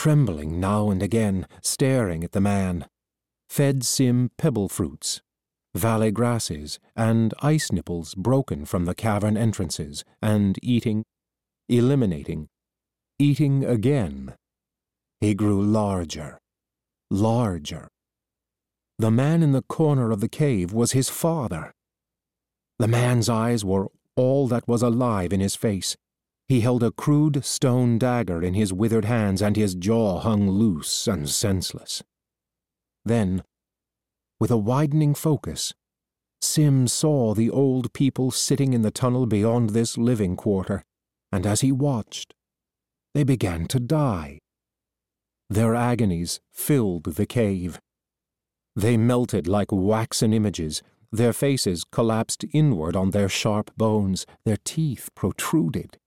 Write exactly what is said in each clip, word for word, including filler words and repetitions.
trembling now and again, staring at the man, fed Sim pebble fruits, valley grasses, and ice nipples broken from the cavern entrances, and eating, eliminating, eating again. He grew larger, larger. The man in the corner of the cave was his father. The man's eyes were all that was alive in his face. He held a crude stone dagger in his withered hands, and his jaw hung loose and senseless. Then, with a widening focus, Sim saw the old people sitting in the tunnel beyond this living quarter, and as he watched, they began to die. Their agonies filled the cave. They melted like waxen images. Their faces collapsed inward on their sharp bones. Their teeth protruded.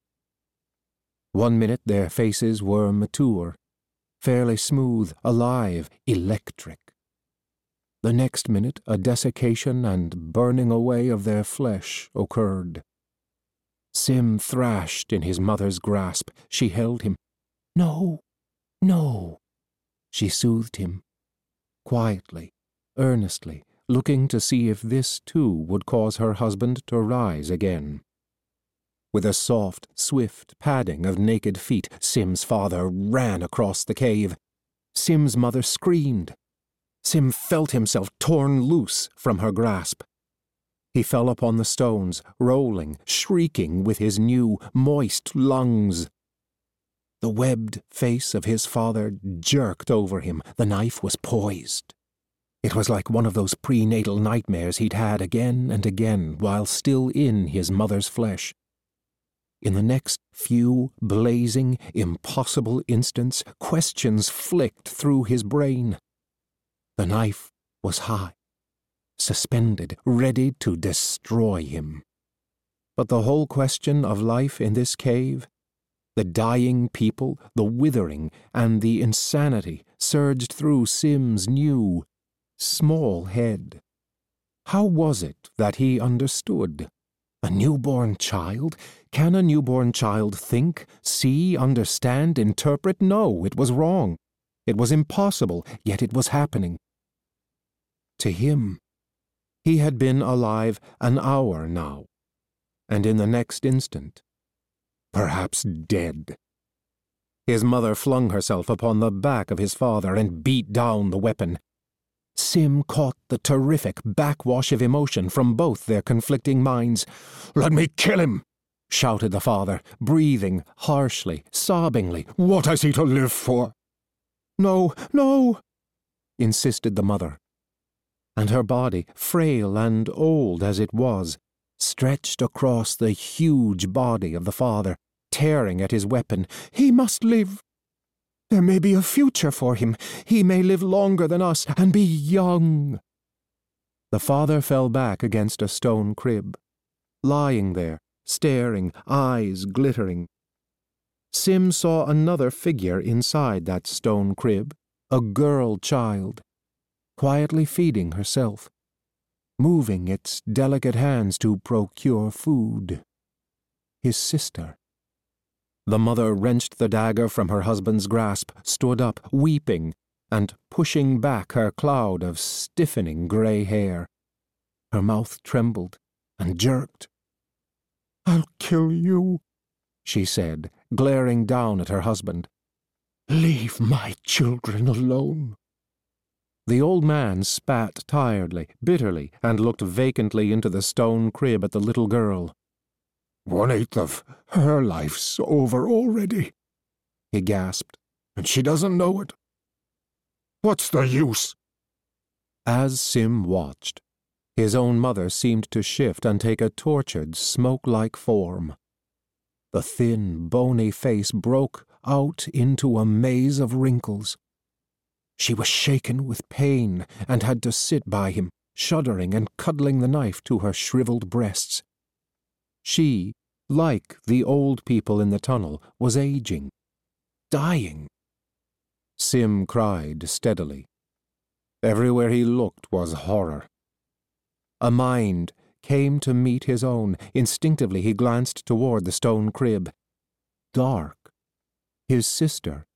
One minute their faces were mature, fairly smooth, alive, electric. The next minute a desiccation and burning away of their flesh occurred. Sim thrashed in his mother's grasp. She held him. "No, no," she soothed him, quietly, earnestly, looking to see if this too would cause her husband to rise again. With a soft, swift padding of naked feet, Sim's father ran across the cave. Sim's mother screamed. Sim felt himself torn loose from her grasp. He fell upon the stones, rolling, shrieking with his new, moist lungs. The webbed face of his father jerked over him. The knife was poised. It was like one of those prenatal nightmares he'd had again and again while still in his mother's flesh. In the next few blazing, impossible instants, questions flicked through his brain. The knife was high, suspended, ready to destroy him. But the whole question of life in this cave, the dying people, the withering, and the insanity surged through Sim's new, small head. How was it that he understood? A newborn child? Can a newborn child think, see, understand, interpret? No, it was wrong. It was impossible, yet it was happening. To him, he had been alive an hour now, and in the next instant, perhaps dead. His mother flung herself upon the back of his father and beat down the weapon. Sim caught the terrific backwash of emotion from both their conflicting minds. "Let me kill him!" shouted the father, breathing harshly, sobbingly. "What has he to live for?" "No, no," insisted the mother. And her body, frail and old as it was, stretched across the huge body of the father, tearing at his weapon. "He must live. There may be a future for him. He may live longer than us and be young." The father fell back against a stone crib, lying there, staring, eyes glittering. Sim saw another figure inside that stone crib, a girl child, quietly feeding herself, moving its delicate hands to procure food. His sister. The mother wrenched the dagger from her husband's grasp, stood up, weeping, and pushing back her cloud of stiffening gray hair. Her mouth trembled and jerked. "I'll kill you," she said, glaring down at her husband. "Leave my children alone." The old man spat tiredly, bitterly, and looked vacantly into the stone crib at the little girl. "One-eighth of her life's over already," he gasped, "and she doesn't know it. What's the use?" As Sim watched, his own mother seemed to shift and take a tortured, smoke-like form. The thin, bony face broke out into a maze of wrinkles. She was shaken with pain and had to sit by him, shuddering and cuddling the knife to her shriveled breasts. She, like the old people in the tunnel, was aging, dying. Sim cried steadily. Everywhere he looked was horror. A mind came to meet his own. Instinctively he glanced toward the stone crib. Dark. His sister,